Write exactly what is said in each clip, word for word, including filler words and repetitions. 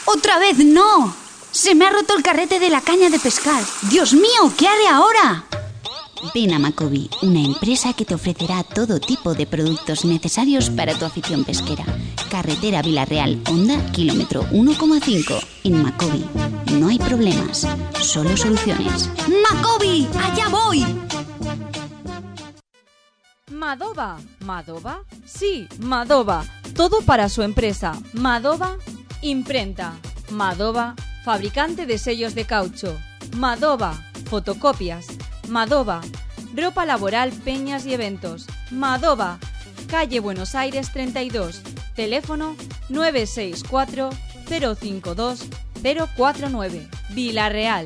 ¡Otra vez no! Se me ha roto el carrete de la caña de pescar. ¡Dios mío! ¿Qué haré ahora? Ven a Macobi, una empresa que te ofrecerá todo tipo de productos necesarios para tu afición pesquera. Carretera Vilarreal, Honda, kilómetro uno coma cinco. En Macobi no hay problemas, solo soluciones. ¡Macobi! ¡Allá voy! Madova. ¿Madova? Sí, Madova. Todo para su empresa. Madova Imprenta. Madova, fabricante de sellos de caucho. Madova, fotocopias. Madova, ropa laboral, peñas y eventos. Madova, calle Buenos Aires treinta y dos. Teléfono nueve seis cuatro cero cinco dos cero cuatro nueve. Vilarreal.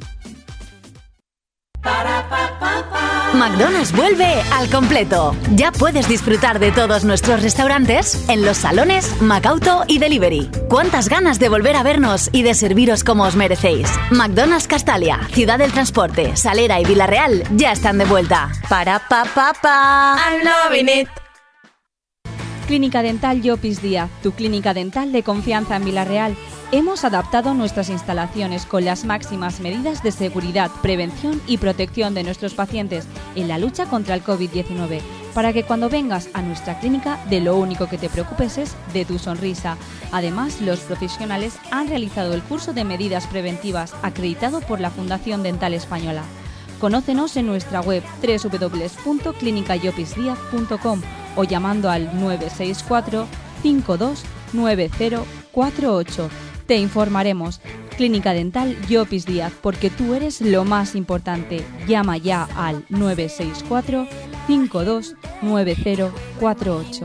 McDonald's vuelve al completo. Ya puedes disfrutar de todos nuestros restaurantes en los salones, Macauto y Delivery. ¿Cuántas ganas de volver a vernos y de serviros como os merecéis? McDonald's Castalia, Ciudad del Transporte, Salera y Vilarreal ya están de vuelta. Para pa pa pa. I'm loving it. Clínica Dental Llopis Díaz, tu clínica dental de confianza en Vilarreal. Hemos adaptado nuestras instalaciones con las máximas medidas de seguridad, prevención y protección de nuestros pacientes en la lucha contra el covid diecinueve, para que cuando vengas a nuestra clínica de lo único que te preocupes es de tu sonrisa. Además, los profesionales han realizado el curso de medidas preventivas acreditado por la Fundación Dental Española. Conócenos en nuestra web doble u doble u doble u punto clínica llopis díaz punto com o llamando al nueve seis cuatro cinco dos nueve cero cuatro ocho. Te informaremos. Clínica Dental Llopis Díaz, porque tú eres lo más importante. Llama ya al nueve seis cuatro cinco dos nueve cero cuatro ocho.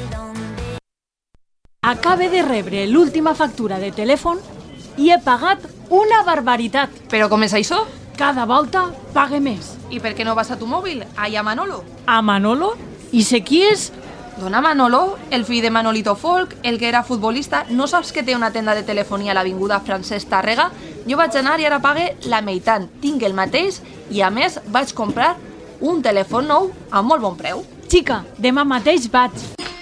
Acabe de rebre l'última factura de telèfon i he pagat una barbaritat. Però com és això? Cada volta pague més. I per què no vas a tu mòbil? Allà a Manolo. A Manolo? I sé qui és? Dona Manolo, el fill de Manolito Folk, el que era futbolista. No saps que té una tenda de telefonia a l'avinguda Francesc Tàrrega? Jo vaig anar i ara pague la meitat. Tinc el mateix i, a més, vaig comprar un telèfon nou a molt bon preu. Xica, demà mateix vaig.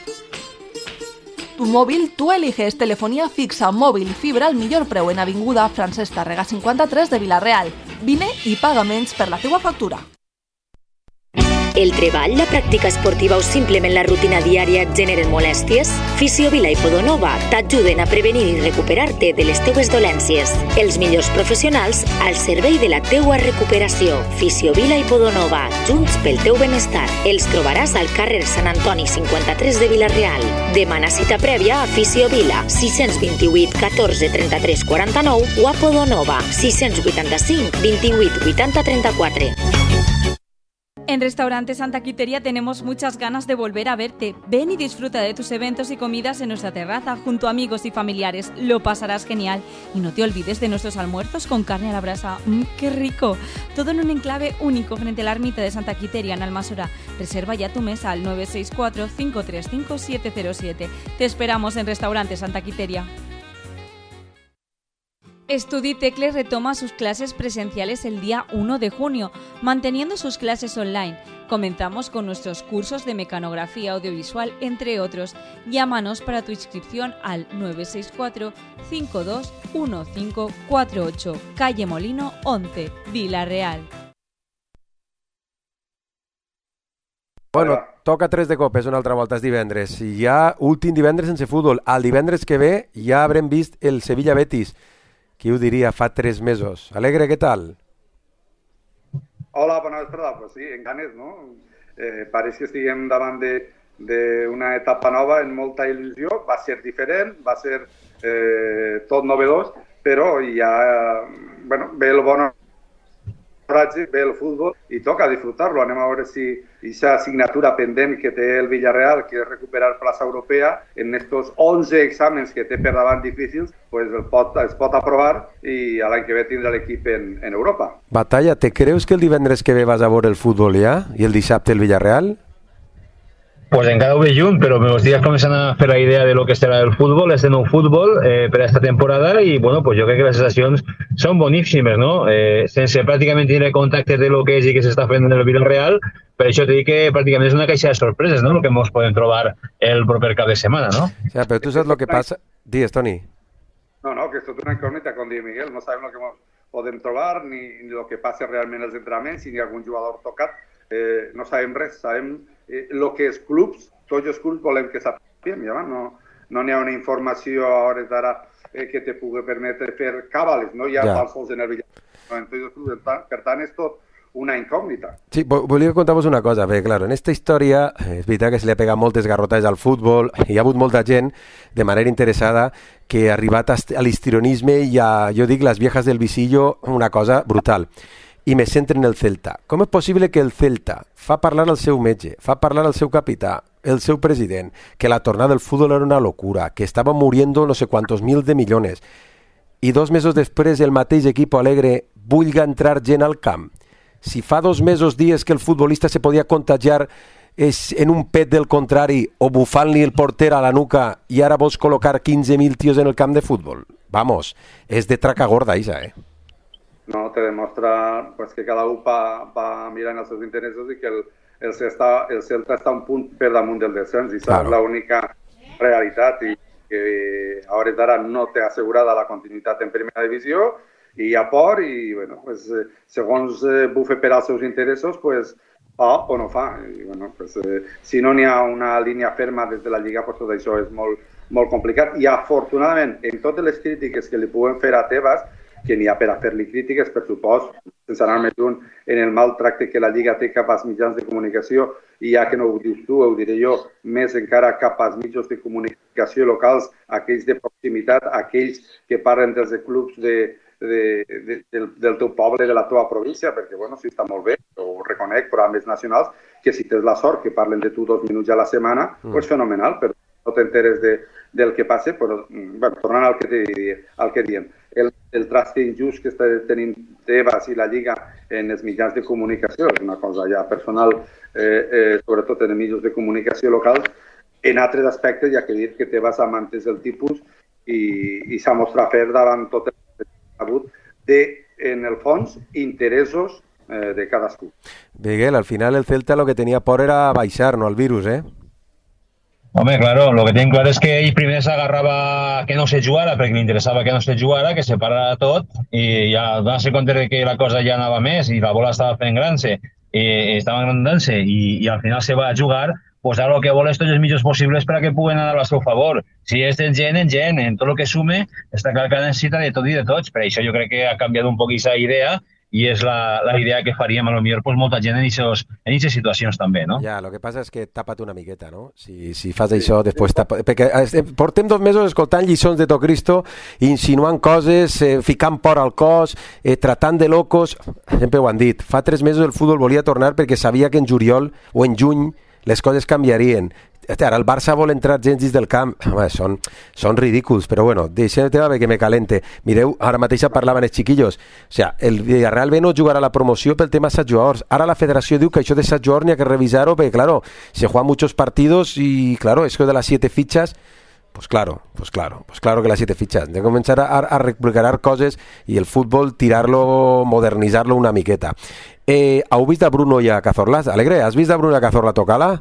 Tu mòbil, tu eliges telefonia fixa, mòbil i fibra al millor preu en avinguda Francesc Tàrrega cinquanta-tres de Vilarreal. Vine i paga menys per la teua factura. El treball, la pràctica esportiva o simplement la rutina diària et generen molèsties? Fisiovila i Podonova t'ajuden a prevenir i recuperar-te de les teues dolències. Els millors professionals al servei de la teua recuperació. Fisiovila i Podonova, junts pel teu benestar. Els trobaràs al carrer Sant Antoni cinquanta-tres de Vilarreal. Demana cita prèvia a Fisiovila, sis dos vuit catorze trenta-tres quaranta-nou o a Podonova, sis vuitanta-cinc vint-i-vuit vuitanta trenta-quatre. En Restaurante Santa Quiteria tenemos muchas ganas de volver a verte. Ven y disfruta de tus eventos y comidas en nuestra terraza junto a amigos y familiares. Lo pasarás genial. Y no te olvides de nuestros almuerzos con carne a la brasa. ¡Mmm, qué rico! Todo en un enclave único frente a la ermita de Santa Quiteria en Almasora. Reserva ya tu mesa al nueve seis cuatro cinco tres cinco siete cero siete. Te esperamos en Restaurante Santa Quiteria. StudiTecle retoma sus clases presenciales el día uno de junio, manteniendo sus clases online. Comenzamos con nuestros cursos de mecanografía audiovisual, entre otros. Llámanos para tu inscripción al nueve seis cuatro cinco dos uno cinco cuatro ocho, calle Molino once, Vilarreal. Bueno, toca tres de copes una altra volta, és divendres. I ja últim divendres sense futbol. El divendres que ve ja haurem vist el Sevilla-Betis. Qui ho diria fa tres mesos? Alegre, què tal? Hola, bona vesprada. Pues sí, en ganes, no? Eh, pareix que estiguem davant d'una etapa nova en molta il·lusió. Va ser diferent, va ser eh, tot novedós, però ja, bueno, ve el bon oratge, ve el futbol i toca disfrutar-lo. Anem a veure si aquesta assignatura pendent que té el Villarreal, que és recuperar plaça europea, en estos onze exàmens que té per davant difícils, pues el pot, es pot aprovar i l'any que ve tindrà l'equip en, en Europa. Batalla, te creus que el divendres que ve vas a veure el futbol ja? I el dissabte el Villarreal? Pues encara ho ve junt, però meus dies comencen a fer la idea de lo que serà el futbol, este nou futbol eh, per a esta temporada i bueno, pues jo crec que les sensacions són boníssimes, no? Eh, sense pràcticament tenir contacte de lo que és i que s'està fent en el Villarreal, per això t'he dit que pràcticament és una caixa de sorpreses, no?, el que ens podem trobar el proper cap de setmana, no? O sea, però tu saps el que passa... Digues, Toni. No, no, que esto es una incògnita, com diu Miguel, no sabem el que podem trobar, ni, ni el que passa realment als entrenaments, si hi ha algun jugador tocat, eh, no sabem res, sabem eh, el que els clubs, tots els clubs volem que sapiguem, ja, no no n'hi ha una informació a hores d'ara eh, que te pugui permetre fer càbales, no hi ha ja. falsos en el Villarreal, per tant és tot una incògnita. Sí, volia contar-vos una cosa, perquè, clar, en aquesta història és veritat que se li ha pegat moltes garrotades al futbol, hi ha hagut molta gent de manera interessada que ha arribat a l'histrionisme i a, jo dic, les viejas del visillo, una cosa brutal. I me centre en el Celta. Com és possible que el Celta fa parlar al seu metge, fa parlar al seu capità, el seu president, que la tornada del futbol era una locura, que estava muriendo no sé quantos mil de milions, i dos mesos després el mateix equip alegre vulga entrar gent al camp? Si fa dos mesos dies que el futbolista se podia contagiar és en un pet del contrari o bufant-li el porter a la nuca i ara vols col·locar quinze mil tios en el camp de futbol? Vamos, és de traca gorda, Isa, eh? No, te demostra pues, que cada un va, va mirant els seus interessos i que el, el, Celta, el Celta està un punt per damunt del descens i claro. És l'única realitat i que a hores d'ara no té assegurada la continuïtat en primera divisió i hi ha por i, bueno, pues, eh, segons eh, bufe per als seus interessos, pues, fa o no fa. I, bueno, pues, eh, si no n'hi ha una línia ferma des de la Lliga, pues, tot això és molt, molt complicat. I, afortunadament, en totes les crítiques que li puguem fer a Tebas, que n'hi ha per a fer-li crítiques, per supost, sense anar més lluny en el maltracte que la Lliga té cap als mitjans de comunicació, i ja que no ho dius tu, ho diré jo, més encara cap als mitjans de comunicació locals, aquells de proximitat, aquells que parlen dels clubs de, de, de, del, del teu poble, de la teva província, perquè, bueno, sí, està molt bé, ho reconec, programes nacionals, que si tens la sort que parlen de tu dos minuts a la setmana, mm. pues fenomenal, però no t'enteres de, del que passa, però, bueno, tornant al que, te, al que diem. El, el traste injust que està tenint Tebas i la Lliga en els mitjans de comunicació, és una cosa ja personal, eh, eh, sobretot en els mitjans de comunicació locals. En altres aspectes hi ha que dir que Tebas ha mantès el tipus i, i s'ha mostrat fer davant tot el hagut de, en el fons, interessos eh, de cadascú. Miguel, al final el Celta lo que tenia por era baixar, no al virus, eh? Home, claro, lo que tenim clar és que ell primer s'agarrava que no se jugara, perquè li interessava que no se jugara, que se parara tot, i ja va ser compte que la cosa ja anava més i la bola estava fent gran-se, i estava agrandant-se, i, i al final se va a jugar, pues ara el que vol és tots els millors possibles per a que puguen anar al seu favor. Si és en gent, en gent, en tot el que sume, està clar que necessita de tot i de tots. Per això jo crec que ha canviat un poc aquesta idea, i és la, la idea que faríem a lo millor pues, molta gent en aquestes situacions també, no? Ja, el que passa és que tapa't una miqueta, no? Si, si fas sí, això, després tapa... Perquè portem dos mesos escoltant lliçons de Tocristo, insinuant coses, eh, ficant por al cos, eh, tratant de locos... Sempre ho han dit, fa tres mesos el futbol volia tornar perquè sabia que en juliol o en juny les coses canviarien. Ara el Barça vol entrar gent dins del camp. Home, són, són ridículs, però bueno, deixem el tema perquè me calente. Mireu, ara mateix parlaven els xiquillos. O sea, el Villarreal B no jugarà la promoció pel tema set jugadors. Ara la federació diu que això de set jugadors n'hi ha que revisar-ho perquè, claro, se juegan muchos partidos y, claro, eso de las siete fichas, pues claro, pues claro, pues claro que las siete fichas. De començar a, a recuperar coses i el futbol tirarlo, modernitzar-lo una miqueta. Eh, heu vist a Bruno i a Cazorla? Alegre, has vist a Bruno i a Cazorla tocar-la?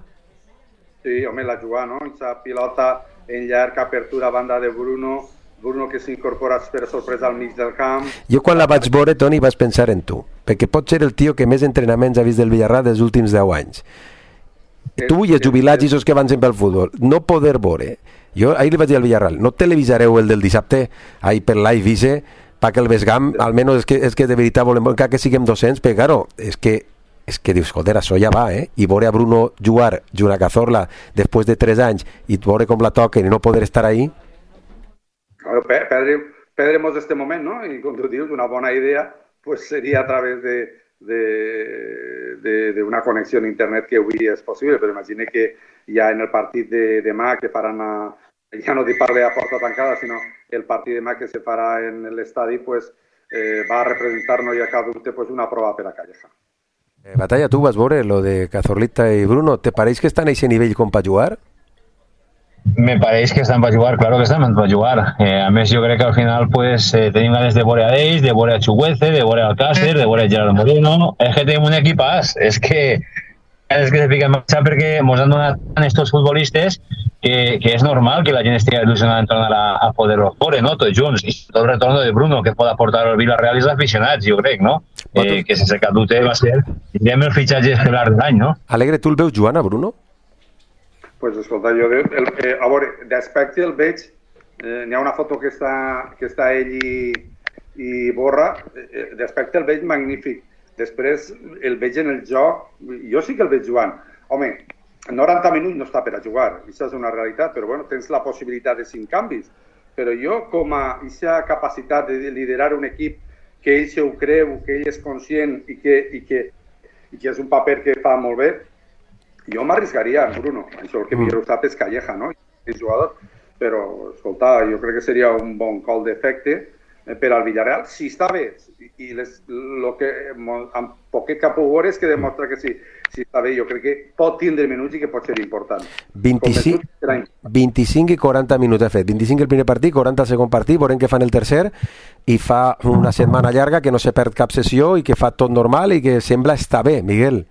Sí, home, la jugà, no? Aquesta pilota en llarg, apertura a banda de Bruno, Bruno que s'incorpora per sorpresa al mig del camp. Jo quan la vaig veure, Toni, vaig pensar en tu, perquè pot ser el tio que més entrenaments ha vist del Villarreal dels últims deu anys. És, tu i els jubilats i els que van sempre al futbol, no poder veure. Jo ahir li vaig dir al Villarreal, no televisareu el del dissabte, ahir per live vise, perquè el Vesgam, almenys és que, és que de veritat volem que siguem dos-cents, però claro, és que és que dius, escolta, això ja va, eh? I veure a Bruno jugar, jugar a Cazorla després de tres anys i veure com la toquen i no poder estar ahí. Claro, perdre, perdremos este moment, ¿no? I com tu dius, una bona idea pues seria a través de, de, de, de una connexió en internet que avui és possible, però imagine que ja en el partit de demà que faran a, ja no t'hi parle a porta tancada, sinó el partit demà que se farà en l'estadi pues, eh, va a representar, no hi ha cap dubte, pues, una prova per a Calleja. Eh, Batalla, tu vas veure lo de Cazorlita i Bruno. ¿Te pareix que estan a ese nivell com per jugar? Me pareix que estan per jugar, claro que estan per jugar. Eh, a més, jo crec que al final pues, eh, tenim ganes de veure a ells, de veure a Chuguece, de veure a Alcácer, de veure a Gerard Moreno. És que tenim un equipàs. És que és que se fica en marxa perquè ens han donat tant estos futbolistes que, que és normal que la gent estigui il·lusionada en tornar a, a poder-los fora, no? Tots junts. I tot el retorn de Bruno que pot aportar el Villarreal i els aficionats, jo crec, no? Eh, que sense cap dubte va ser, tindríem el fitxatge estel·lar de l'any, no? Alegre, tu el veus jugant a Bruno? Pues escolta, jo, el, eh, a veure, d'aspecte el veig, eh, n'hi ha una foto que està, que està ell i, i Borra, eh, d'aspecte el veig magnífic. Després el veig en el joc, jo sí que el veig jugant. Home, noranta minuts no està per a jugar, això és una realitat, però bueno, tens la possibilitat de cinc canvis. Però jo, com a aquesta capacitat de liderar un equip que ell se ho creu, que ell és conscient i que, i que, i que és un paper que fa molt bé, jo m'arriscaria en Bruno. Això el que millor ho sap és Calleja, no? És jugador. Però, escolta, jo crec que seria un bon col d'efecte per al Villarreal, si està bé, i les, lo que amb poquet que ha pogut veure és que demostra que sí, si està bé, jo crec que pot tindre minuts i que pot ser important. vint-i-cinc, vint-i-cinc i quaranta minuts ha fet, vint-i-cinc el primer partit, quaranta el segon partit, veurem que fan el tercer, i fa una setmana llarga que no se perd cap sessió i que fa tot normal i que sembla estar bé, Miguel.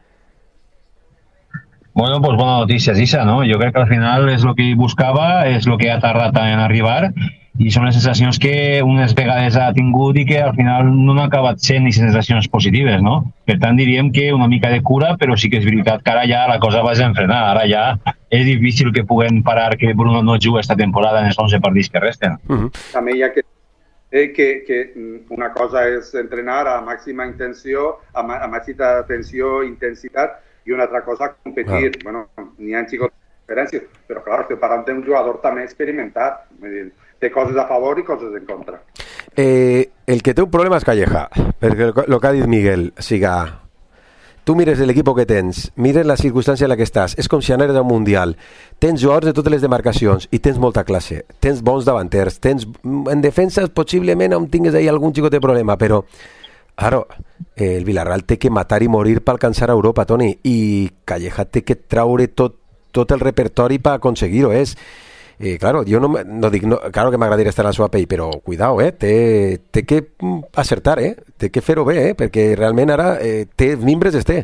Bueno, pues bona notícia, Isa, ¿no? Jo crec que al final és el que buscava, és el que ha tardat en arribar, i són les sensacions que unes vegades ha tingut i que al final no han acabat sent ni sensacions positives, no? Per tant, diríem que una mica de cura, però sí que és veritat que ara ja la cosa va desenfrenar. Ara ja és difícil que puguem parar que Bruno no jugui esta temporada en els onze partits que resten. Uh-huh. També hi ha que, eh, que, que una cosa és entrenar a màxima intenció, a, a màxima atenció, intensitat, i una altra cosa competir. Ah. Bueno, n'hi ha xicots diferències, però clar, estem parlant d'un jugador també experimentat. Vull dir, té coses a favor i coses en contra. Eh, el que té un problema és Calleja, perquè el que ha dit Miguel, siga, tu mires l'equip que tens, mires la circumstància en la que estàs, és com si anares a un mundial, tens jugadors de totes les demarcacions i tens molta classe, tens bons davanters, tens en defensa possiblement on tingues ahí algun xicot de problema, però claro, eh, el Villarreal té que matar i morir per alcançar a Europa, Toni, i Calleja té que traure tot, tot el repertori per aconseguir-ho, és Eh, claro, yo no, no dic, no, claro que m'agradaria estar a la seva pell, però cuidao, eh, té, té que acertar, eh, té que fer-ho bé, eh, perquè realment ara eh, té mimbres este.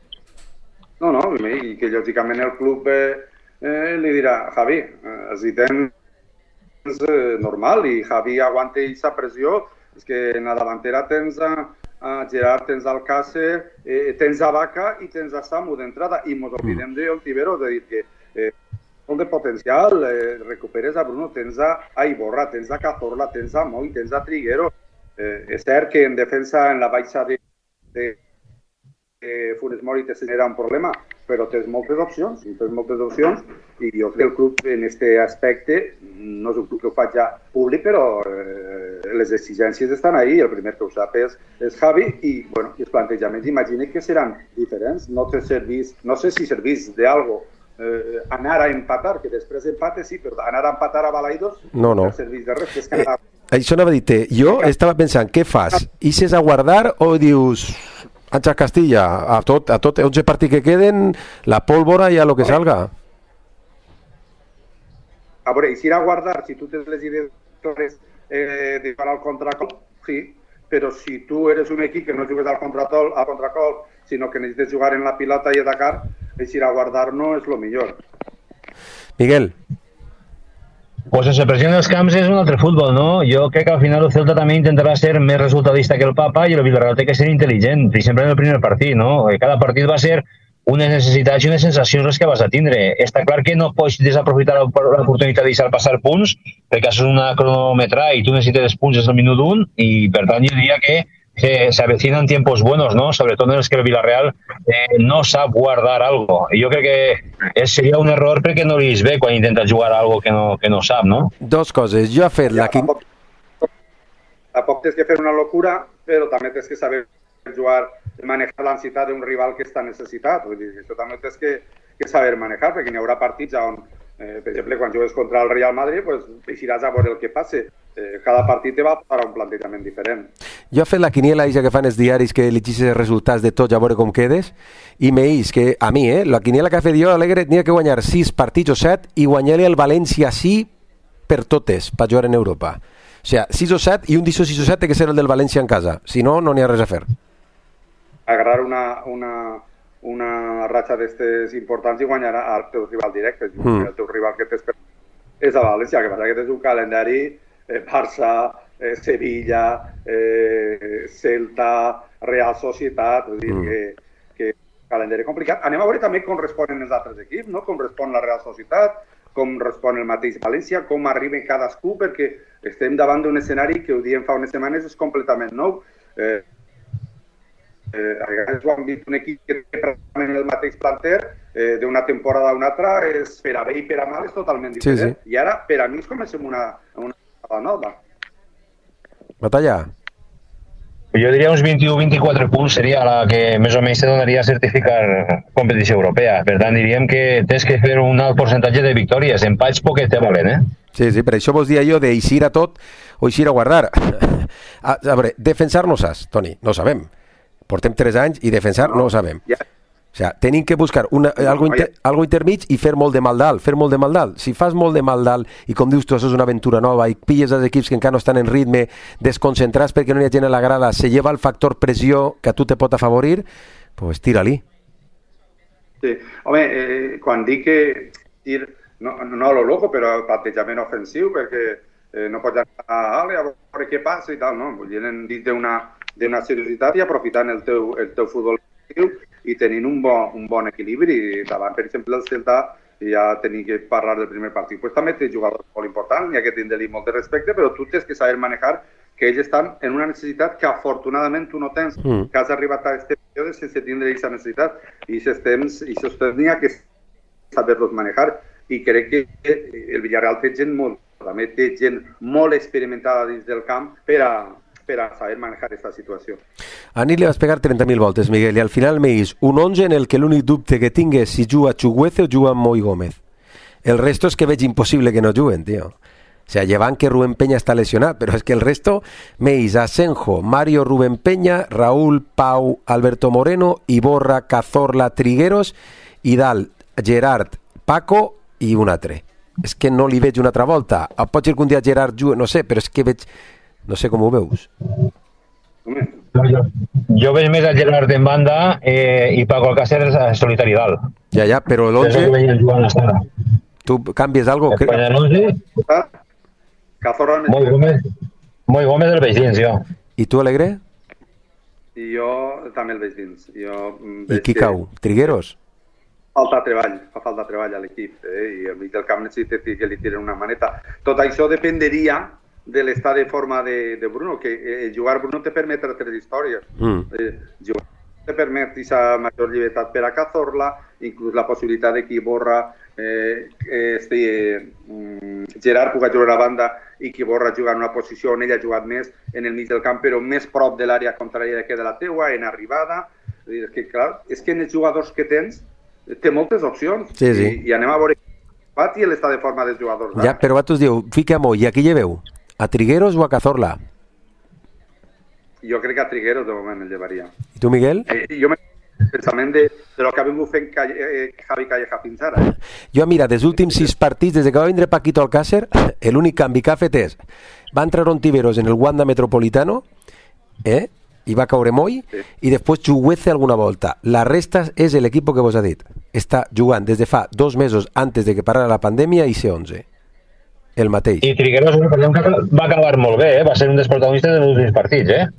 No, no, i que lògicament el club eh, eh, li dirà, Javi, eh, si tens eh, normal, i Javi aguanta aquesta pressió, és que en la davantera tens a, a Gerard, tens Alcácer, eh, tens a Vaca i tens a Samu d'entrada, i mos oblidem de Ontiveros, de dir que eh, molt de potencial, eh, recuperes a Bruno, tens a, a Iborra, tens a Cazorla, tens a Moy, tens a Triguero. Eh, és cert que en defensa, en la baixa de, de, de Funes Mori te genera un problema, però tens moltes opcions, tens moltes opcions, i jo crec que el club en aquest aspecte, no és un club que ho faig ja públic, però eh, les exigències estan ahí, el primer que ho sap és, és Javi, i bueno, els plantejaments imagine que seran diferents, no, te servís, no sé si servís d'algo Eh, anar a empatar, que després empate sí, però anar a empatar a Balaidos no, no. no serveix de res. És que anar... eh, això anava a dir-te, jo estava pensant, què fas? Ixes a guardar o dius Àngel Castilla, a tot, a tot onze partits que queden, la pólvora i a lo que salga? A veure, i si ir a guardar, si tu tens les idees clares eh, de jugar al contracol, sí, però si tu eres un equip que no jugues al contracol, al contracol, sinó que necessites jugar en la pilota i atacar, ir a guardar no és lo millor. Miguel. Pues sense pressió en els camps és un altre futbol, no? Jo crec que al final el Celta també intentarà ser més resultadista que el Papa i el Villarreal té que ser intel·ligent, i sempre en el primer partit, no? Cada partit va ser unes necessitats i unes sensacions les que vas a tindre. Està clar que no pots desaprofitar l'oportunitat de deixar passar punts, perquè això és una cronometrà i tu necessites punts des del minut un, i per tant jo diria que se, se avecinan tiempos buenos, ¿no? Sobre todo en los que el Villarreal eh, no sap guardar algo. I jo crec que és, seria un error perquè no li es ve quan intenta jugar algo que no, que no sap, no? Dos coses. Jo he fet la... Tampoc, tampoc tens que fer una locura, però també tens que saber jugar, manejar l'ansietat d'un rival que està necessitat. Vull dir, això també tens que, que saber manejar, perquè n'hi haurà partits on, eh, per exemple, quan jugues contra el Real Madrid, pues, deixiràs a veure el que passe. Eh, cada partit te va per un plantejament diferent. Jo he fet la quiniela eixa que fan els diaris que llegis els resultats de tots a veure com quedes i m'eix que a mi, eh, la quiniela que he fet jo, Alegre, tenia que guanyar sis partits o set i guanyar-li al València sí per totes, per jugar en Europa. O sigui, sis o set i un disset sis o set té que ser el del València en casa. Si no, no n'hi ha res a fer. Agarrar una, una, una ratxa d'estes importants i guanyarà el teu rival directe. Mm. El teu rival que t'espera és a València, que passa que tens un calendari eh, Barça, eh, Sevilla, eh, Celta, Real Societat, vull dir mm. que, que calendari complicat. Anem a veure també com responen els altres equips, no? Com respon la Real Societat, com respon el mateix València, com arriba cadascú, perquè estem davant d'un escenari que ho diem fa unes setmanes és completament nou. Eh, eh, a vegades ho han vist un equip que té pràcticament el mateix planter eh, d'una temporada a una altra, és per a bé i per a mal és totalment diferent. Sí, sí. I ara, per a mi, és comencem una, una temporada nova. Batalla. Jo diria uns vint-i-u vint-i-quatre punts seria la que més o menys te donaria a certificar competició europea. Per tant, diríem que tens que fer un alt percentatge de victòries. Empats poques te valen, eh? Sí, sí, per això vos dia jo d'eixir a tot o eixir a guardar. A, a veure, defensar no saps, Toni, no sabem. Portem tres anys i defensar no, no ho sabem. Ja. O sigui, tenim que buscar una, no, algo, inter, ja. algo intermig i fer molt de mal dalt, fer molt de mal dalt. Si fas molt de mal dalt i com dius tu, això és una aventura nova i pilles els equips que encara no estan en ritme, desconcentrats perquè no hi ha gent a la grada, se lleva el factor pressió que a tu te pot afavorir, pues tira-li. Sí, home, eh, quan dic que tir, no, no a lo loco, però plantejament ofensiu, perquè eh, no pots anar a, a veure què passa i tal, no? Vull dir, dins d'una d'una seriositat i aprofitant el teu, el teu futbol i tenint un bon, un bon equilibri. Davant, per exemple, el Celta ja tenim que parlar del primer partit. Pues també té jugadors molt importants, hi ha que tindre-li molt de respecte, però tu tens que saber manejar que ells estan en una necessitat que afortunadament tu no tens, mm. que has arribat a aquest període sense tindre aquesta necessitat. I aquests temps, i aquests temps n'hi ha que saber-los manejar. I crec que el Villarreal té gent molt, també té gent molt experimentada dins del camp per a per a saber manejar aquesta situació. A Nit li vas pegar trenta mil voltes, Miguel, i al final me dis un onze en el que l'únic dubte que tingués si juga Chuguece o juga Moi Gómez. El resto és que veig impossible que no juguen, tio. O sea, llevan que Rubén Peña està lesionat, però és que el resto me dis Asenjo, Mario Rubén Peña, Raúl, Pau, Alberto Moreno, Iborra, Cazorla, Trigueros, i dalt Gerard, Paco i un altre. És que no li veig una altra volta. Pot ser que un dia Gerard jugui, no sé, però és que veig... No sé com ho veus. Jo, jo veig més a Gerard en banda eh, i Paco Alcácer en solitari dalt. Ja, ja, però l'onze... Tu canvies algo? Que... l'onze... Moi Gómez, Moi Gómez el veig dins, jo. I tu, Alegre? I jo també el veig dins. Jo I qui cau? Trigueros? Falta treball, fa falta treball a l'equip. Eh? I al mig del camp necessita que li tiren una maneta. Tot això dependria de l'estat de forma de, de Bruno, que eh, jugar Bruno te permet tres històries. Mm. Eh, jugar te permet aquesta major llibertat per a Cazorla, inclús la possibilitat de que Iborra, eh, este, eh, Gerard pugui jugar a banda i que Iborra jugar en una posició on ell ha jugat més en el mig del camp, però més prop de l'àrea contrària que de la teua, en arribada. És que, clar, és que en els jugadors que tens té moltes opcions. Sí, sí. I, i anem a veure i l'estat de forma dels jugadors. Ja, però Batos diu, fica Moi, i aquí lleveu? A Trigueros o a Cazorla? Jo crec que a Trigueros de moment el llevaria. I tu, Miguel? Eh, jo me pensament de, de lo que ha vingut fent eh, Javi Calleja fins ara. Eh? Jo, mira, dels últims sis partits, des que va vindre Paquito Alcácer, l'únic canvi que ha fet és va entrar Ontiveros en el Wanda Metropolitano, eh? i va caure Moi, sí. I després Chuguece alguna volta. La resta és l'equip que vos ha dit. Està jugant des de fa dos mesos antes de que parara la pandèmia i C onze. El mateix. I Trigueros va acabar molt bé, eh? Va ser un dels protagonistes dels últims partits, eh?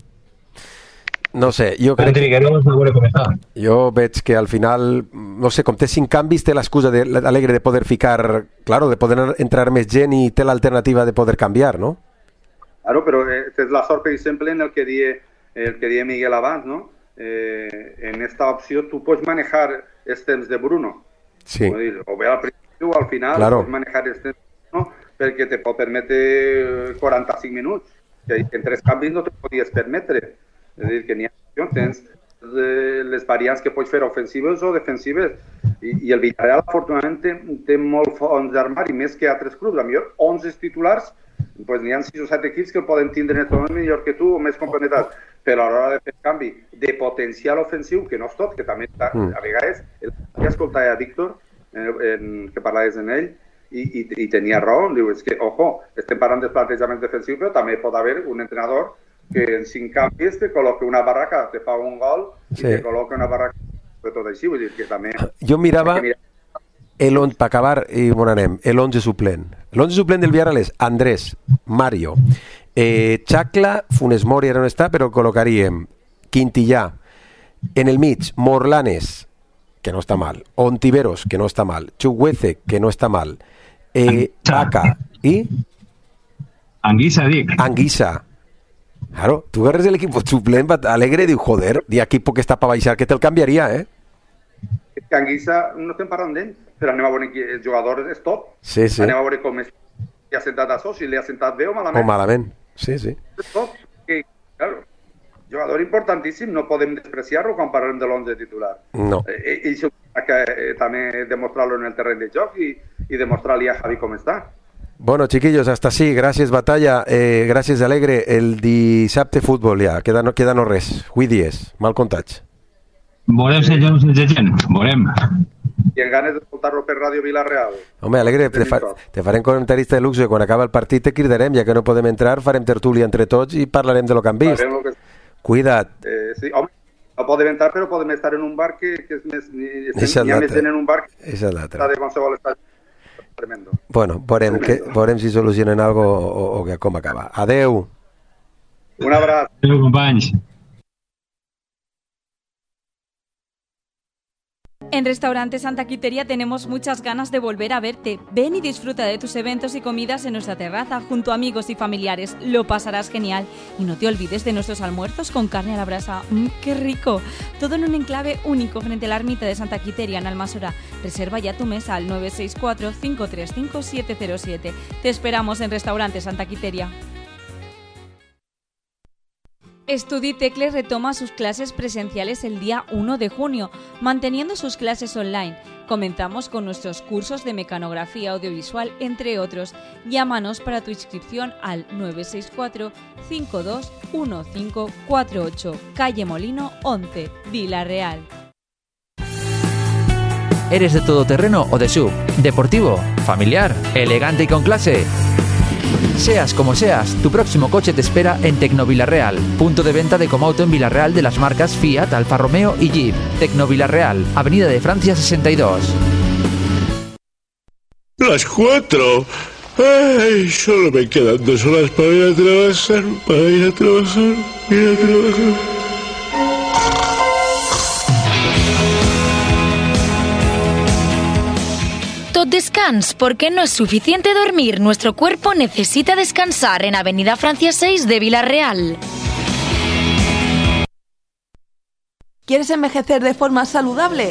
No sé, jo crec Trigueros no veure com està. Jo veig que al final, no sé, com té cinc canvis, té l'excusa de, alegre de poder ficar, claro, de poder entrar més gent i té l'alternativa de poder canviar, no? Claro, però eh, és la sort, per exemple, en el que die, el que die Miguel abans, no? Eh, en esta opció tu pots manejar els temps de Bruno. Sí. O, dir, o bé al principi o al final, claro. Pots manejar els temps de Bruno, perquè te pot permetre quaranta-cinc minuts, que en tres canvis no te podies permetre. És a dir, que n'hi ha tens les variants que pots fer ofensives o defensives. I, i el Villarreal, afortunadament, té, té molt fons d'armari, més que altres clubs. A millor onze titulars, pues n'hi ha sis o set equips que el poden tindre en aquest millor que tu o més compenetats. Però a l'hora de fer canvi de potencial ofensiu, que no és tot, que també està, mm. a vegades, el que escoltava a Víctor, en, en, que parlaves en ell, I, i, i tenia raó, diu, és que, ojo, estem parlant de plantejaments defensius, però també pot haver un entrenador que en cinc canvis te col·loca una barraca, te fa un gol, sí. I te col·loca una barraca tot així, vull dir que també... Jo mirava el on, per acabar, i on anem, el onze suplent. L'onze suplent del Villarreal és Andrés, Mario, eh, Chacla, Funes Mori ara no està, però el col·locaríem Quintillà, en el mig, Morlanes, que no està mal, Ontiveros, que no està mal, Chukwueze, que no està mal, eh, Vaca i... Anguissa, dic. Anguissa. Claro, tu agarres el equipo suplent, Alegre diu, joder, di equipo que està per baixar, que te'l canviaria, eh? Que Anguissa, no estem parlant d'ell, però anem a veure que el jugador és top. Sí, sí. Anem a veure com és, li ha sentat a Sos, si li ha sentat bé o malament. O malament, sí, sí. És top. I, claro, jugador importantíssim, no podem despreciar-lo quan parlem de l'onze titular. No. I, i això que eh, també demostrar-lo en el terreny de joc i, i demostrar-li a Javi com està. Bueno, chiquillos, hasta sí, gràcies Batalla, eh, gràcies Alegre, el dissabte futbol ja, queda no, queda no res, avui dies, mal comptats. Volem ser junts de gent, volem. I en ganes d'escoltar-lo per Ràdio Vila-real. Home, Alegre, te, fa, te farem comentarista de luxe, quan acaba el partit te cridarem, ja que no podem entrar, farem tertúlia entre tots i parlarem de lo que han vist. Que... Cuida't. Eh, sí, home, no podem entrar, però podem estar en un bar que, que és més... Ni, hi ha més gent en un bar que està de qualsevol estat. Tremendo. Bueno, veurem, que, veurem si solucionen algo o, o que com acaba. Adeu. Un abraç. Adeu, companys. En Restaurante Santa Quiteria tenemos muchas ganas de volver a verte. Ven y disfruta de tus eventos y comidas en nuestra terraza junto a amigos y familiares. Lo pasarás genial. Y no te olvides de nuestros almuerzos con carne a la brasa. ¡Mmm, qué rico! Todo en un enclave único frente a la ermita de Santa Quiteria en Almasora. Reserva ya tu mesa al nueve seis cuatro, cinco tres cinco, siete cero siete. Te esperamos en Restaurante Santa Quiteria. StudiTecle retoma sus clases presenciales el día uno de junio, manteniendo sus clases online. Comenzamos con nuestros cursos de mecanografía audiovisual, entre otros. Llámanos para tu inscripción al nueve seis cuatro, cinco dos uno cinco cuatro ocho, calle Molino once, Vila-real. ¿Eres de todoterreno o de S U V? ¿Deportivo? ¿Familiar? ¿Elegante y con clase? Seas como seas, tu próximo coche te espera en Tecnovilarreal, punto de venta de Comauto en Vila-real de las marcas Fiat, Alfa Romeo y Jeep. Tecnovilarreal, Avenida de Francia sesenta y dos. Las cuatro. Ay, solo me quedan dos horas para ir a trabajar, para ir a trabajar, ir a trabajar. Tot descans, porque no es suficiente dormir. Nuestro cuerpo necesita descansar en Avenida Francia seis de Vila-real. ¿Quieres envejecer de forma saludable?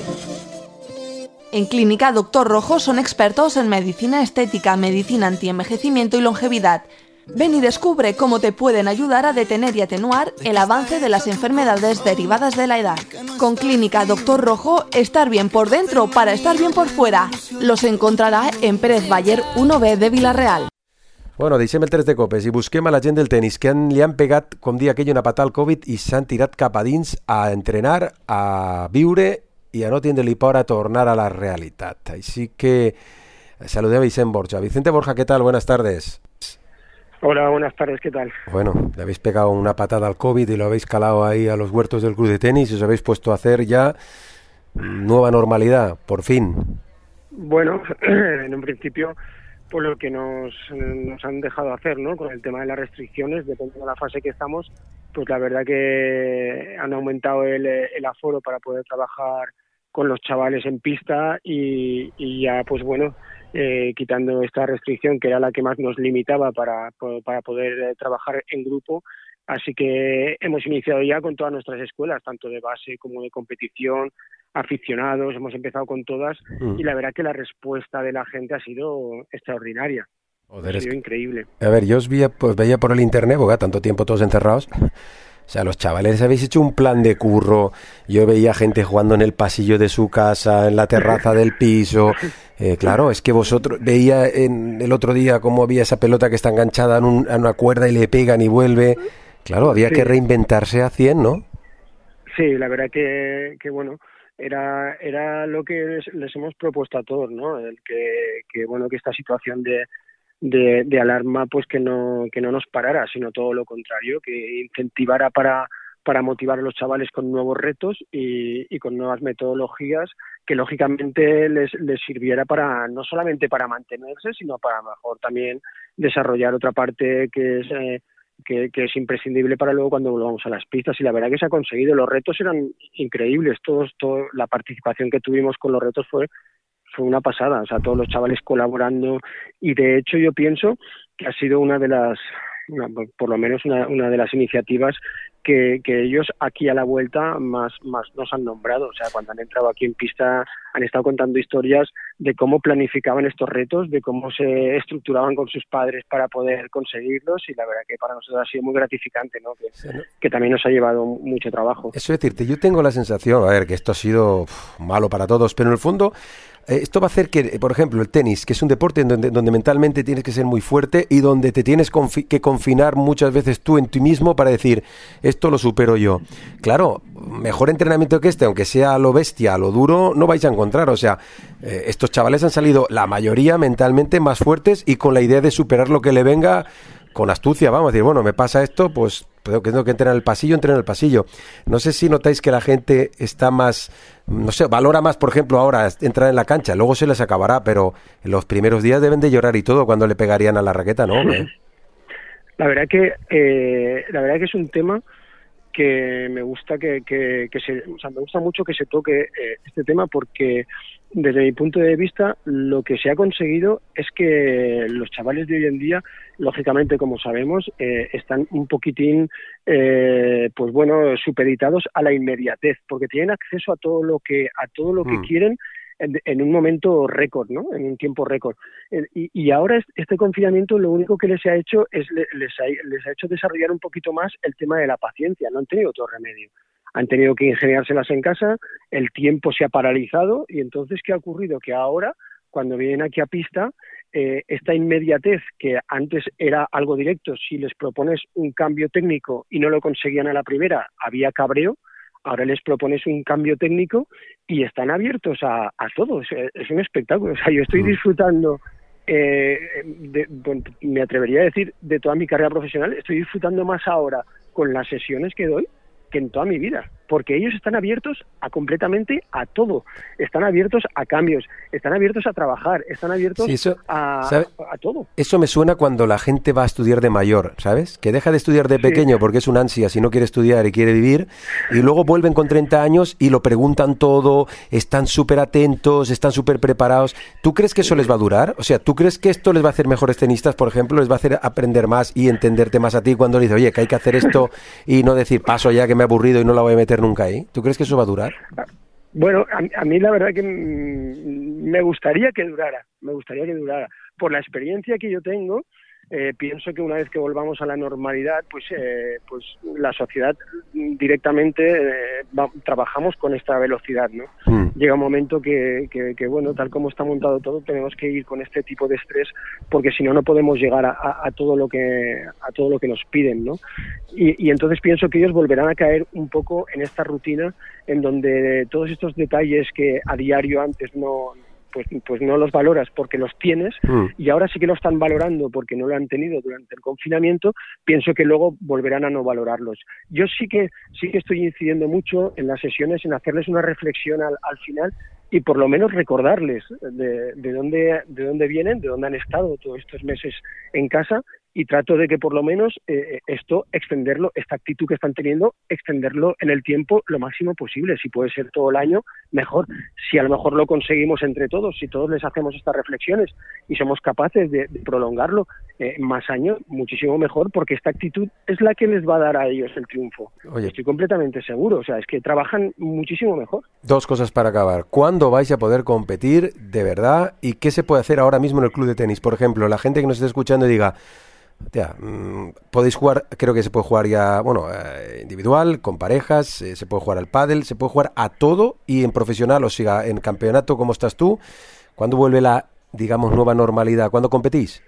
En Clínica Doctor Rojo son expertos en medicina estética, medicina antienvejecimiento y longevidad. Ven y descubre cómo te pueden ayudar a detener y atenuar el avance de las enfermedades derivadas de la edad. Con Clínica Doctor Rojo, estar bien por dentro para estar bien por fuera. Los encontrarà en Pérez Baller uno B de Vila-real. Bueno, deixem el tres de copes i busquem a la gent del tenis que han, li han pegat, com dia aquell, una patada al Covid i s'han tirat cap a dins a entrenar, a viure i a no tindre-li por a tornar a la realitat. Així que saludem a Vicente Borja. Vicente Borja, ¿qué tal? Buenas tardes. Hola, buenas tardes, ¿qué tal? Bueno, le habéis pegado una patada al COVID y lo habéis calado ahí a los huertos del club de tenis y os habéis puesto a hacer ya nueva normalidad, por fin. Bueno, en un principio, por lo que nos, nos han dejado hacer, ¿no? Con el tema de las restricciones, depende de la fase que estamos, pues la verdad que han aumentado el, el aforo para poder trabajar con los chavales en pista y, y ya, pues bueno, Eh, quitando esta restricción que era la que más nos limitaba para, para poder eh, trabajar en grupo. Así que hemos iniciado ya con todas nuestras escuelas, tanto de base como de competición, aficionados, hemos empezado con todas mm. y la verdad que la respuesta de la gente ha sido extraordinaria. Joder, ha sido es... increíble. A ver, yo os veía, pues, veía por el internet, porque tanto tiempo todos encerrados. O sea, los chavales habéis hecho un plan de curro. Yo veía gente jugando en el pasillo de su casa, en la terraza del piso. Eh, claro, es que vosotros veía en el otro día cómo había esa pelota que está enganchada en, un, en una cuerda y le pegan y vuelve. Claro, había sí. que reinventarse a cien, ¿no? Sí, la verdad que, que bueno, era era lo que les, les hemos propuesto a todos, ¿no? El que, que bueno, que esta situación de De, de alarma pues que no que no nos parara, sino todo lo contrario, que incentivara para para motivar a los chavales con nuevos retos y, y con nuevas metodologías que lógicamente les, les sirviera para no solamente para mantenerse, sino para mejor también desarrollar otra parte que es eh, que, que es imprescindible para luego cuando volvamos a las pistas. Y la verdad que se ha conseguido. Los retos eran increíbles. Todos, todo, la participación que tuvimos con los retos fue fue una pasada. O sea, todos los chavales colaborando. Y de hecho yo pienso que ha sido una de las, una, por lo menos una, una de las iniciativas que, que ellos aquí a la vuelta más, más nos han nombrado. O sea, cuando han entrado aquí en pista han estado contando historias de cómo planificaban estos retos, de cómo se estructuraban con sus padres para poder conseguirlos, y la verdad que para nosotros ha sido muy gratificante, ¿no? Que, sí, ¿no? que también nos ha llevado mucho trabajo. Eso es decirte, yo tengo la sensación, a ver, que esto ha sido uf, malo para todos, pero en el fondo eh, esto va a hacer que, por ejemplo, el tenis, que es un deporte en donde, donde mentalmente tienes que ser muy fuerte y donde te tienes confi- que confinar muchas veces tú en ti mismo para decir, esto lo supero yo. Claro, mejor entrenamiento que este, aunque sea a lo bestia, a lo duro, no vais a encontrar. O sea, eh, estos chavales han salido, la mayoría, mentalmente más fuertes y con la idea de superar lo que le venga con astucia. Vamos a decir, bueno, me pasa esto, pues tengo que, tengo que entrenar en el pasillo, entrenar en el pasillo. No sé si notáis que la gente está más, no sé, valora más, por ejemplo, ahora entrar en la cancha. Luego se les acabará, pero en los primeros días deben de llorar y todo cuando le pegarían a la raqueta, ¿no? ¿Eh? La verdad que eh, la verdad que es un tema que me gusta que, que, que se, o sea, me gusta mucho que se toque eh, este tema, porque desde mi punto de vista lo que se ha conseguido es que los chavales de hoy en día, lógicamente, como sabemos, eh, están un poquitín eh, pues bueno, supeditados a la inmediatez, porque tienen acceso a todo lo que a todo lo que mm. quieren en, en un momento récord, ¿no? En un tiempo récord. Y, y ahora este confinamiento lo único que les ha hecho es les ha, les ha hecho desarrollar un poquito más el tema de la paciencia. No han tenido otro remedio. Han tenido que ingeniárselas en casa, el tiempo se ha paralizado, y entonces, ¿qué ha ocurrido? Que ahora, cuando vienen aquí a pista, eh, esta inmediatez que antes era algo directo, si les propones un cambio técnico y no lo conseguían a la primera, había cabreo. Ahora les propones un cambio técnico y están abiertos a, a todo. Es, es un espectáculo. O sea, yo estoy disfrutando, eh, de, bueno, me atrevería a decir, de toda mi carrera profesional, estoy disfrutando más ahora con las sesiones que doy que en toda mi vida, porque ellos están abiertos a completamente a todo, están abiertos a cambios, están abiertos a trabajar, están abiertos sí, eso, a, a, a todo. Eso me suena cuando la gente va a estudiar de mayor, ¿sabes? Que deja de estudiar de pequeño sí. porque es un ansia, si no quiere estudiar y quiere vivir, y luego vuelven con treinta años y lo preguntan todo, están súper atentos, están súper preparados. ¿Tú crees que eso les va a durar? O sea, ¿tú crees que esto les va a hacer mejores tenistas, por ejemplo? ¿Les va a hacer aprender más y entenderte más a ti cuando le dices, oye, que hay que hacer esto y no decir, paso ya que me he aburrido y no la voy a meter nunca ahí? ¿Tú crees que eso va a durar? Bueno, a, a mí la verdad que mm, me gustaría que durara, me gustaría que durara. Por la experiencia que yo tengo, eh, pienso que una vez que volvamos a la normalidad, pues eh, pues la sociedad directamente eh, va, trabajamos con esta velocidad, ¿no? Mm. Llega un momento que, que, que, bueno, tal como está montado todo, tenemos que ir con este tipo de estrés, porque si no, no podemos llegar a, a, a todo lo que a todo lo que nos piden, ¿no? Y, y entonces pienso que ellos volverán a caer un poco en esta rutina en donde todos estos detalles que a diario antes no Pues, pues no los valoras porque los tienes mm. y ahora sí que lo están valorando porque no lo han tenido durante el confinamiento. Pienso que luego volverán a no valorarlos. Yo sí que sí que estoy incidiendo mucho en las sesiones, en hacerles una reflexión al, al final y por lo menos recordarles de, de dónde de dónde vienen, de dónde han estado todos estos meses en casa, y trato de que por lo menos eh, esto, extenderlo, esta actitud que están teniendo, extenderlo en el tiempo lo máximo posible. Si puede ser todo el año, mejor. Si a lo mejor lo conseguimos entre todos, si todos les hacemos estas reflexiones y somos capaces de, de prolongarlo eh, más años, muchísimo mejor, porque esta actitud es la que les va a dar a ellos el triunfo. Oye, estoy completamente seguro. O sea, es que trabajan muchísimo mejor. Dos cosas para acabar. ¿Cuándo vais a poder competir de verdad? ¿Y qué se puede hacer ahora mismo en el club de tenis? Por ejemplo, la gente que nos esté escuchando y diga, tía, mmm, podéis jugar, creo que se puede jugar ya, bueno, eh, individual, con parejas, eh, se puede jugar al pádel, se puede jugar a todo, y en profesional, o sea, en campeonato, ¿cómo estás tú? ¿Cuándo vuelve la, digamos, nueva normalidad? ¿Cuándo competís?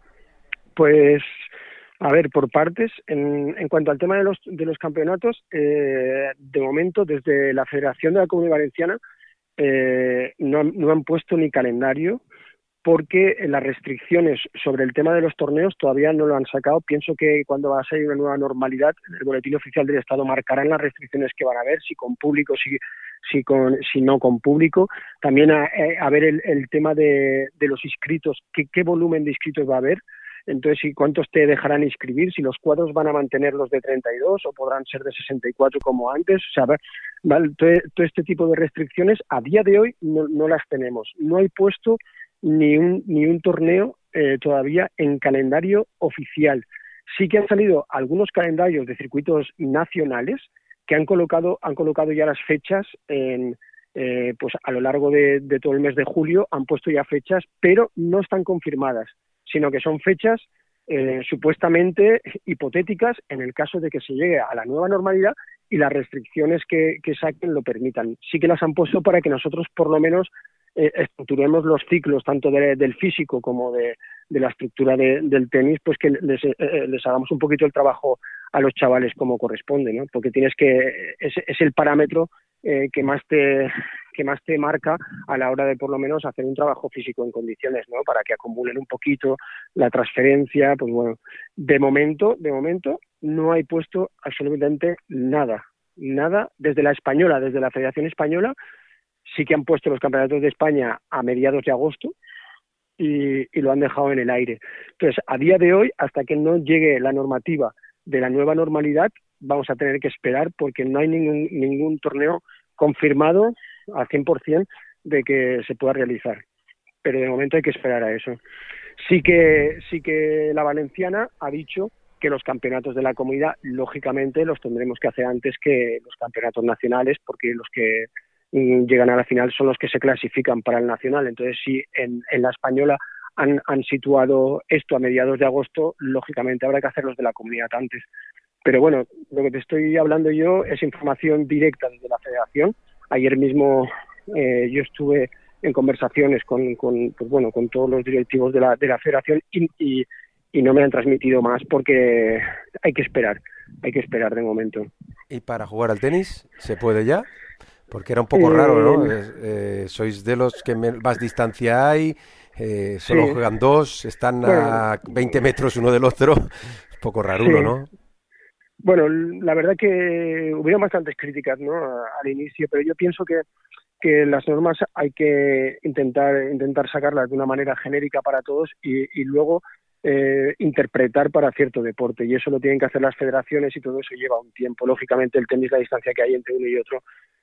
Pues, a ver, por partes, en, en cuanto al tema de los, de los campeonatos, eh, de momento, desde la Federación de la Comunidad Valenciana, eh, no, han, no han puesto ni calendario porque las restricciones sobre el tema de los torneos todavía no lo han sacado. Pienso que cuando va a salir una nueva normalidad, el boletín oficial del Estado marcarán las restricciones que van a haber, si con público, si, si, con, si no con público. También a, a ver el, el tema de, de los inscritos, qué, qué volumen de inscritos va a haber. Entonces, ¿y cuántos te dejarán inscribir? Si los cuadros van a mantener los de treinta y dos o podrán ser de sesenta y cuatro como antes. O sea, ¿vale? todo, todo este tipo de restricciones a día de hoy no, no las tenemos. No hay puesto ni un, ni un torneo eh, todavía en calendario oficial. Sí que han salido algunos calendarios de circuitos nacionales que han colocado, han colocado ya las fechas en, eh, pues a lo largo de, de todo el mes de julio, han puesto ya fechas, pero no están confirmadas, sino que son fechas eh, supuestamente hipotéticas en el caso de que se llegue a la nueva normalidad y las restricciones que, que saquen lo permitan. Sí que las han puesto para que nosotros por lo menos eh, estructuremos los ciclos tanto de, del físico como de, de la estructura de, del tenis, pues que les, eh, les hagamos un poquito el trabajo a los chavales como corresponde, ¿no? Porque tienes que es, es el parámetro eh, que más te que más te marca a la hora de por lo menos hacer un trabajo físico en condiciones, ¿no? Para que acumulen un poquito la transferencia. Pues bueno, de momento, de momento no hay puesto absolutamente nada, nada desde la española, desde la Federación Española. Sí que han puesto los campeonatos de España a mediados de agosto y, y lo han dejado en el aire. Entonces, a día de hoy, hasta que no llegue la normativa de la nueva normalidad, vamos a tener que esperar porque no hay ningún, ningún torneo confirmado al cien por ciento de que se pueda realizar. Pero de momento hay que esperar a eso. Sí que, sí que la valenciana ha dicho que los campeonatos de la comunidad, lógicamente, los tendremos que hacer antes que los campeonatos nacionales, porque los que llegan a la final son los que se clasifican para el nacional. Entonces, si en, en la española han, han situado esto a mediados de agosto, lógicamente habrá que hacer los de la comunidad antes. Pero bueno, lo que te estoy hablando yo es información directa desde la federación. Ayer mismo eh, yo estuve en conversaciones con, con, pues bueno, con todos los directivos de la, de la federación y, y, y no me han transmitido más porque hay que esperar, hay que esperar de momento. ¿Y para jugar al tenis se puede ya? Porque era un poco eh, raro, ¿no? Eh, eh, sois de los que más distancia hay, eh, solo sí. juegan dos, están bueno, a veinte metros uno del otro, un poco raruno, sí. ¿no? Bueno, la verdad que hubieron bastantes críticas, ¿no? Al inicio, pero yo pienso que, que las normas hay que intentar intentar sacarlas de una manera genérica para todos y, y luego eh, interpretar para cierto deporte, y eso lo tienen que hacer las federaciones y todo eso lleva un tiempo. Lógicamente el tenis, la distancia que hay entre uno y otro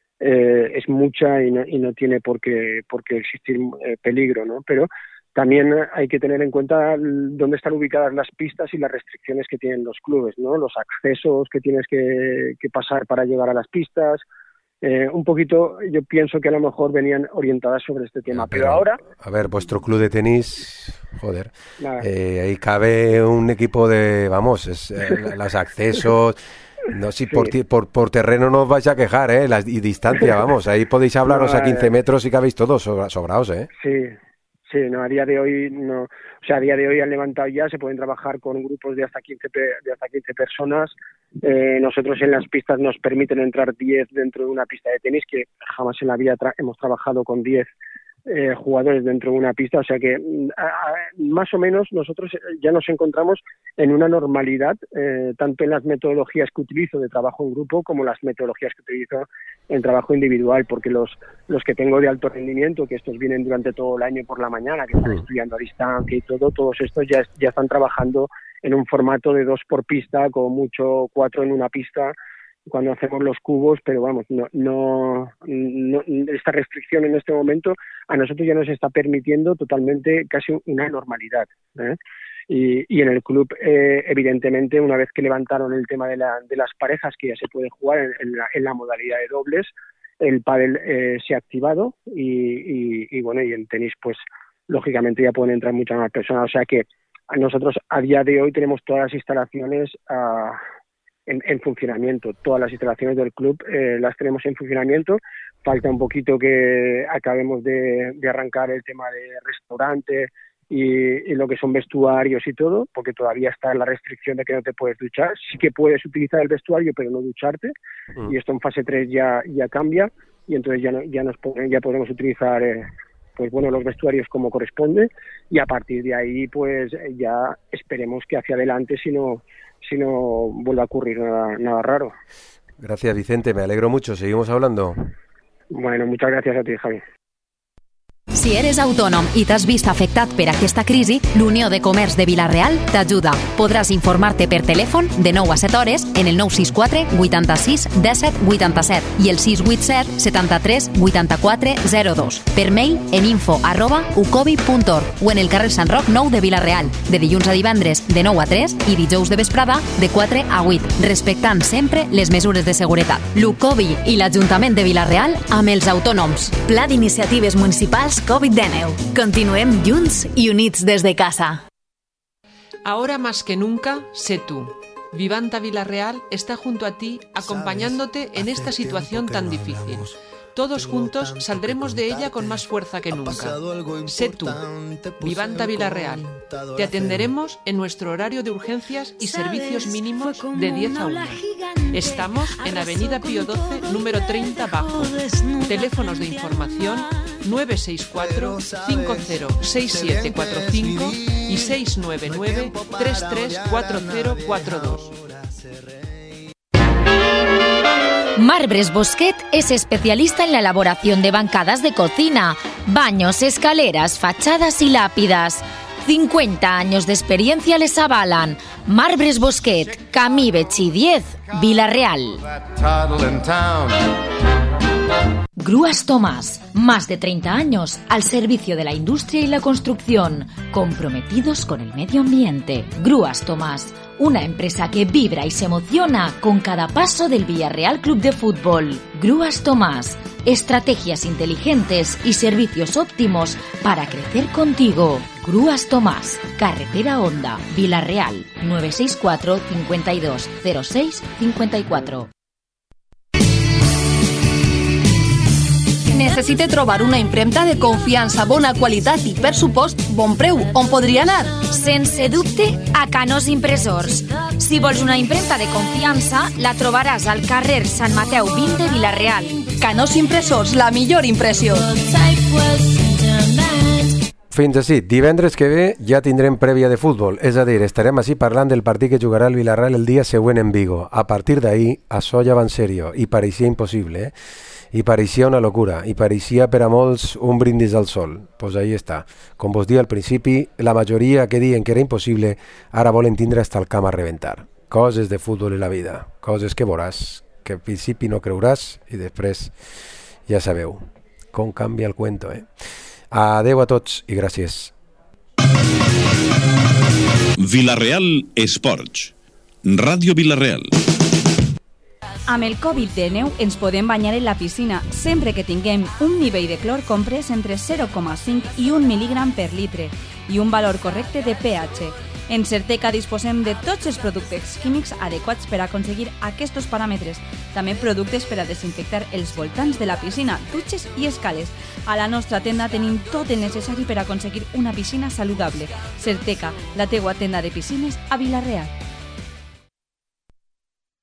eh, es mucha y no, y no tiene por qué, por qué existir eh, peligro, ¿no? Pero también hay que tener en cuenta dónde están ubicadas las pistas y las restricciones que tienen los clubes, ¿no? Los accesos que tienes que, que pasar para llegar a las pistas. Eh, un poquito, yo pienso que a lo mejor venían orientadas sobre este tema, pero, pero ahora... A ver, vuestro club de tenis, joder, eh, ahí cabe un equipo de, vamos, es, eh, los accesos... No, si sí. por, por, por terreno no os vais a quejar, ¿eh? La, y distancia, vamos, ahí podéis hablaros no, a quince metros y cabéis todos sobra, sobraos, ¿eh? Sí. Sí, no, a día de hoy no, o sea, a día de hoy han levantado ya, se pueden trabajar con grupos de hasta quince, de hasta quince personas. Eh, nosotros en las pistas nos permiten entrar diez dentro de una pista de tenis, que jamás en la vida tra- hemos trabajado con diez eh, jugadores dentro de una pista, o sea que a, a, más o menos nosotros ya nos encontramos en una normalidad, eh, tanto en las metodologías que utilizo de trabajo en grupo como las metodologías que utilizo en trabajo individual, porque los los que tengo de alto rendimiento, que estos vienen durante todo el año por la mañana, que están estudiando a distancia y todo, todos estos ya, ya están trabajando en un formato de dos por pista, con mucho cuatro en una pista, cuando hacemos los cubos, pero vamos, no, no, no esta restricción en este momento a nosotros ya nos está permitiendo totalmente casi una normalidad, ¿eh? Y, y en el club, eh, evidentemente, una vez que levantaron el tema de, la, de las parejas, que ya se puede jugar en, en, la, en la modalidad de dobles, el pádel eh, se ha activado y, y, y bueno, y en tenis, pues, lógicamente ya pueden entrar muchas más personas. O sea que nosotros a día de hoy tenemos todas las instalaciones uh, en, en funcionamiento. Todas las instalaciones del club eh, las tenemos en funcionamiento. Falta un poquito que acabemos de, de arrancar el tema de restaurante y, y lo que son vestuarios y todo, porque todavía está la restricción de que no te puedes duchar. Sí que puedes utilizar el vestuario, pero no ducharte. Mm. Y esto en fase tres ya, ya cambia y entonces ya, no, ya, nos, ya podemos utilizar... Eh, pues bueno, los vestuarios como corresponde, y a partir de ahí pues ya esperemos que hacia adelante si no, si no vuelva a ocurrir nada, nada raro. Gracias, Vicente, me alegro mucho. Seguimos hablando. Bueno, muchas gracias a ti, Javi. Si eres autònom i t'has vist afectat per aquesta crisi, l'Unió de Comerç de Vila-real t'ajuda. Podràs informar-te per telèfon de nou a set hores en el nou sis quatre vuitanta-sis disset vuitanta-set i el sis vuit set setanta-tres vuitanta-quatre zero dos. Per mail en info arroba ucovi punt org o en el carrer Sant Roc nou de Vila-real, de dilluns a divendres de nou a tres i dijous de vesprada de quatre a vuit, respectant sempre les mesures de seguretat. L'Ucovi i l'Ajuntament de Vila-real amb els autònoms. Pla d'iniciatives municipals covid diecinueve. Continuem junts y units desde casa. Ahora más que nunca, sé tú. Vivanta Vila-real está junto a ti, acompañándote en esta situación tan difícil. Todos juntos saldremos de ella con más fuerza que nunca. Sé tú. Vivanta Vila-real. Te atenderemos en nuestro horario de urgencias y servicios mínimos de diez a una. Estamos en Avenida Pío doce, número treinta bajo. Teléfonos de información nueve seis cuatro cinco cero seis siete cuatro cinco y seis nueve nueve tres tres cuatro cero cuatro dos. Marbres Bosquet es especialista en la elaboración de bancadas de cocina, baños, escaleras, fachadas y lápidas. cincuenta años de experiencia les avalan. Marbres Bosquet, Camí Betxí diez, Vila-real. Grúas Tomás, más de treinta años al servicio de la industria y la construcción, comprometidos con el medio ambiente. Grúas Tomás, una empresa que vibra y se emociona con cada paso del Villarreal Club de Fútbol. Grúas Tomás, estrategias inteligentes y servicios óptimos para crecer contigo. Grúas Tomás, Carretera Honda, Vila-real, nueve seis cuatro cincuenta y dos cero seis cincuenta y cuatro. Necessite trobar una impremta de confiança, bona qualitat i, per supost, bon preu. On podria anar? Sense dubte, a Canós Impressors. Si vols una impremta de confiança, la trobaràs al carrer Sant Mateu vint de Vila-real. Canós Impressors, la millor impressió. Fins així, divendres que ve ja tindrem prèvia de futbol, és a dir, estarem així parlant del partit que jugarà el Villarreal el dia següent en Vigo. A partir d'ahir, això ja va en sèrio, i pareixia impossible, eh? I pareixia una locura, i pareixia per a molts un brindis al sol. Pues ahí està. Com vos dia al principi, la majoria que diuen que era impossible, ara volen tindre hasta el camp a reventar. Coses de futbol i la vida, coses que veuràs, que al principi no creuràs, i després ja sabeu com canvia el cuento, eh? Adeu a tots i gràcies. Vila-real Esports. Ràdio Vila-real. Amb el covid diecinueve ens podem banyar en la piscina sempre que tinguem un nivell de clor comprès entre zero coma cinc i un mil·lígram per litre i un valor correcte de pH. En Certeca disposem de tots els productes químics adequats per aconseguir aquests paràmetres. També productes per a desinfectar els voltants de la piscina, dutxes i escales. A la nostra tenda tenim tot el necessari per aconseguir una piscina saludable. Certeca, la teua tenda de piscines a Vila-real.